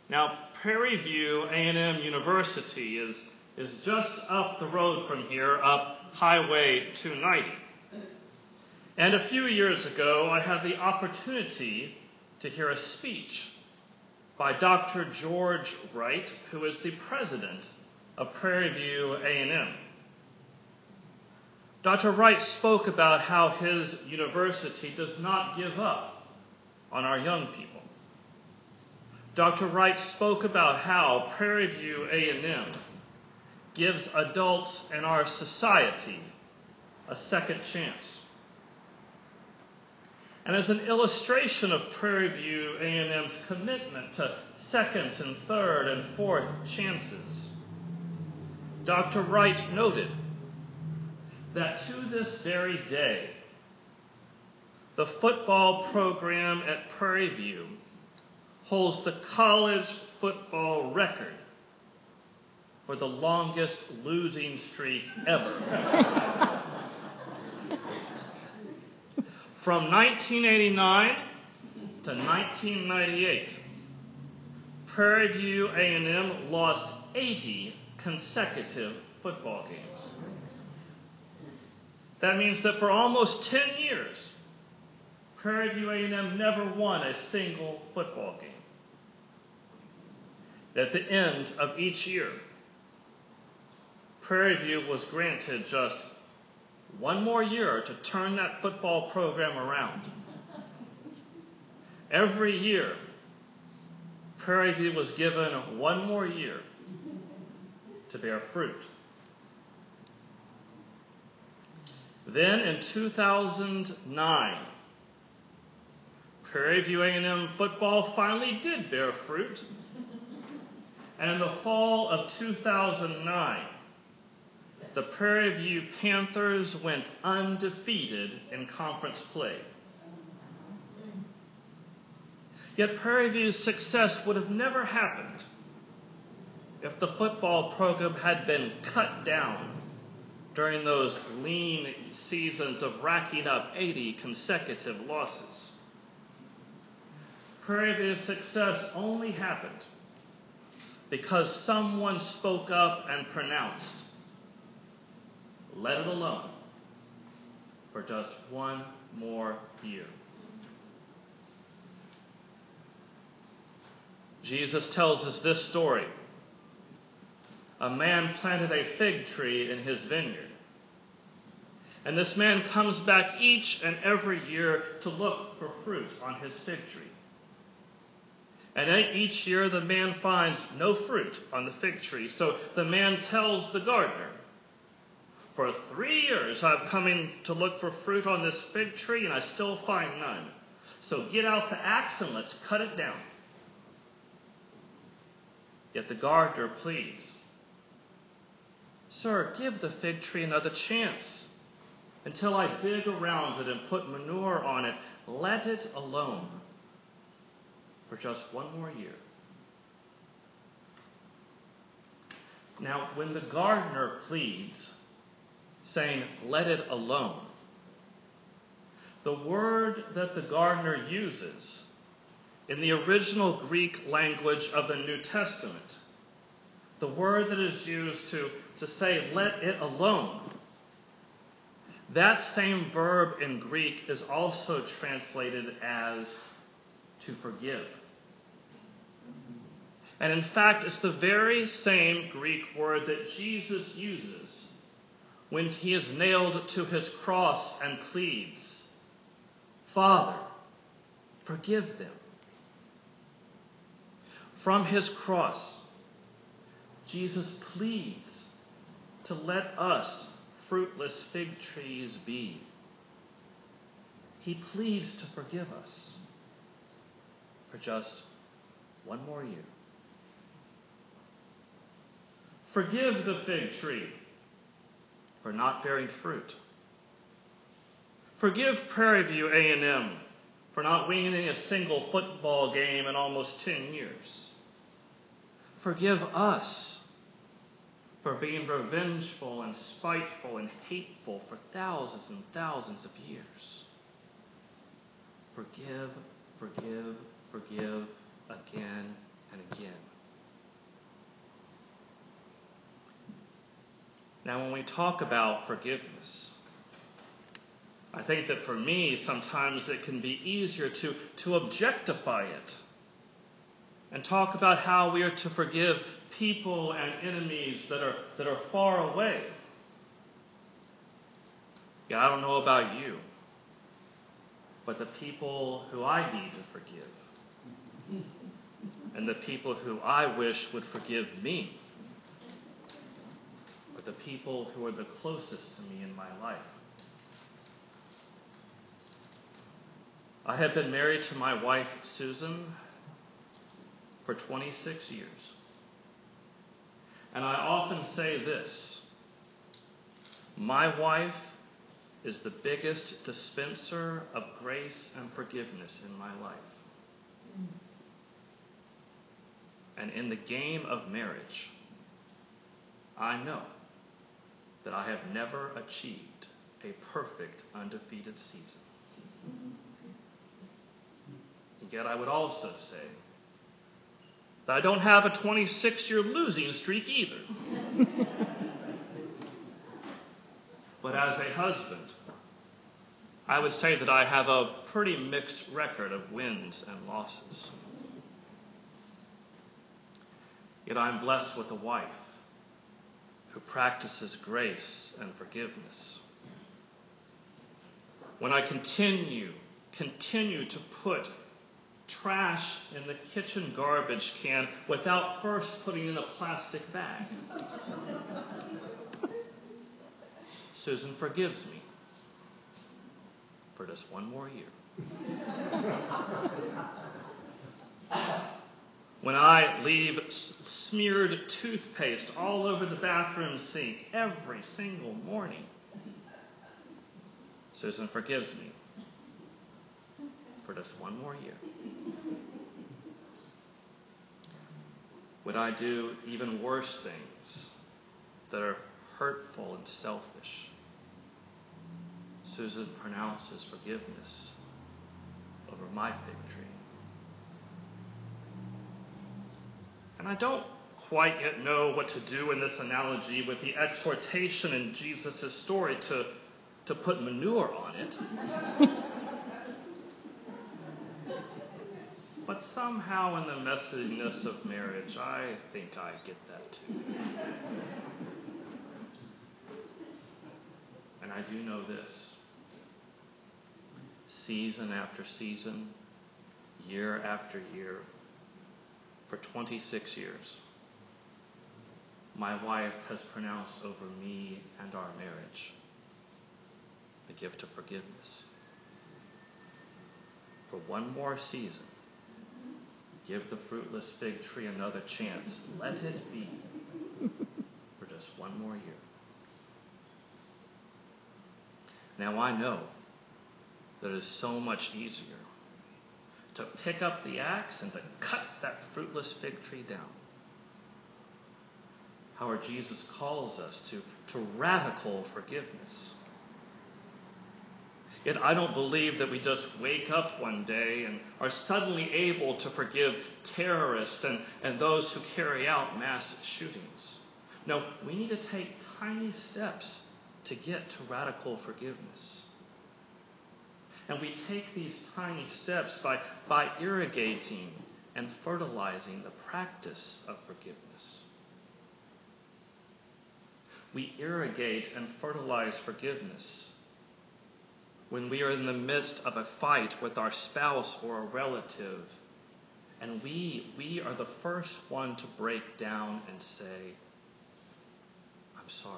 Now, Prairie View A&M University is just up the road from here, up Highway 290. And a few years ago, I had the opportunity to hear a speech by Dr. George Wright, who is the president of Prairie View A&M. Dr. Wright spoke about how his university does not give up on our young people. Dr. Wright spoke about how Prairie View A&M gives adults in our society a second chance. And as an illustration of Prairie View A&M's commitment to second and third and fourth chances, Dr. Wright noted that to this very day, the football program at Prairie View holds the college football record for the longest losing streak ever. From 1989 to 1998, Prairie View A&M lost 80 consecutive football games. That means that for almost 10 years, Prairie View A&M never won a single football game. At the end of each year, Prairie View was granted just one more year to turn that football program around. Every year, Prairie View was given one more year to bear fruit. Then in 2009, Prairie View A&M football finally did bear fruit. And in the fall of 2009, the Prairie View Panthers went undefeated in conference play. Yet Prairie View's success would have never happened if the football program had been cut down during those lean seasons of racking up 80 consecutive losses. Prairie View's success only happened because someone spoke up and pronounced, "Let it alone for just one more year." Jesus tells us this story. A man planted a fig tree in his vineyard. And this man comes back each and every year to look for fruit on his fig tree. And each year the man finds no fruit on the fig tree. So the man tells the gardener, "For 3 years I've come in to look for fruit on this fig tree and I still find none. So get out the axe and let's cut it down." Yet the gardener pleads, "Sir, give the fig tree another chance. Until I dig around it and put manure on it, let it alone for just one more year." Now, when the gardener pleads, saying, "Let it alone," the word that the gardener uses in the original Greek language of the New Testament, the word that is used to say, "let it alone," that same verb in Greek is also translated as to forgive. And in fact, it's the very same Greek word that Jesus uses when he is nailed to his cross and pleads, "Father, forgive them." From his cross, Jesus pleads to let us fruitless fig trees be. He pleads to forgive us for just one more year. Forgive the fig tree for not bearing fruit. Forgive Prairie View A&M for not winning a single football game in almost 10 years. Forgive us for being revengeful and spiteful and hateful for thousands and thousands of years. Forgive, forgive, forgive again and again. Now, when we talk about forgiveness, I think that for me, sometimes it can be easier to objectify it and talk about how we are to forgive people and enemies that are far away. Yeah, I don't know about you, but the people who I need to forgive and the people who I wish would forgive me are the people who are the closest to me in my life. I have been married to my wife, Susan, for 26 years. And I often say this: my wife is the biggest dispenser of grace and forgiveness in my life. And in the game of marriage, I know that I have never achieved a perfect, undefeated season. And yet I would also say that I don't have a 26-year losing streak either. But as a husband, I would say that I have a pretty mixed record of wins and losses. Yet I'm blessed with a wife who practices grace and forgiveness. When I continue to put trash in the kitchen garbage can without first putting it in a plastic bag, Susan forgives me for just one more year. When I leave smeared toothpaste all over the bathroom sink every single morning, Susan forgives me for just one more year. Would I do even worse things that are hurtful and selfish? Susan pronounces forgiveness over my fig tree. And I don't quite yet know what to do in this analogy with the exhortation in Jesus' story to put manure on it. But somehow in the messiness of marriage, I think I get that too. And I do know this: season after season, year after year, for 26 years, my wife has pronounced over me and our marriage the gift of forgiveness. For one more season, give the fruitless fig tree another chance. Let it be for just one more year. Now I know that it is so much easier to pick up the axe and to cut that fruitless fig tree down. However, Jesus calls us to radical forgiveness. Yet I don't believe that we just wake up one day and are suddenly able to forgive terrorists and those who carry out mass shootings. No, we need to take tiny steps to get to radical forgiveness. And we take these tiny steps by irrigating and fertilizing the practice of forgiveness. We irrigate and fertilize forgiveness when we are in the midst of a fight with our spouse or a relative, and we are the first one to break down and say, "I'm sorry."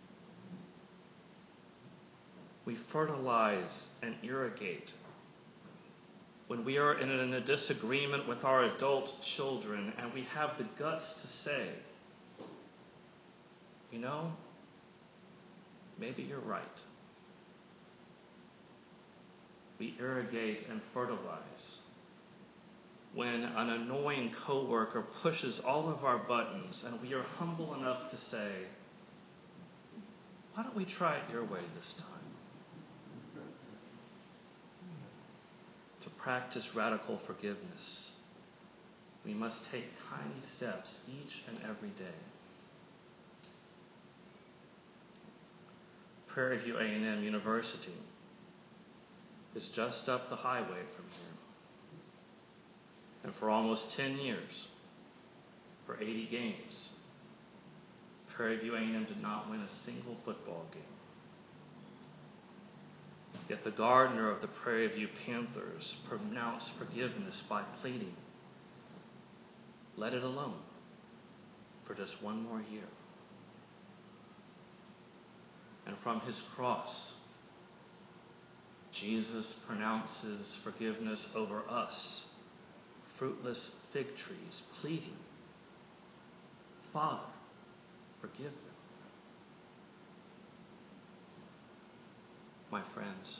We fertilize and irrigate when we are in a disagreement with our adult children and we have the guts to say, "You know, maybe you're right." We irrigate and fertilize when an annoying coworker pushes all of our buttons and we are humble enough to say, "Why don't we try it your way this time?" To practice radical forgiveness, we must take tiny steps each and every day. Prairie View A&M University is just up the highway from here. And for almost 10 years, for 80 games, Prairie View A&M did not win a single football game. Yet the gardener of the Prairie View Panthers pronounced forgiveness by pleading, let it alone for just one more year. And from his cross, Jesus pronounces forgiveness over us, fruitless fig trees, pleading, Father, forgive them. My friends,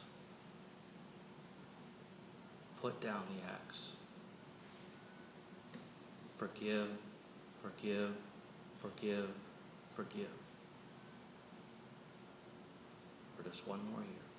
put down the axe. Forgive, forgive, forgive, forgive. For just one more year.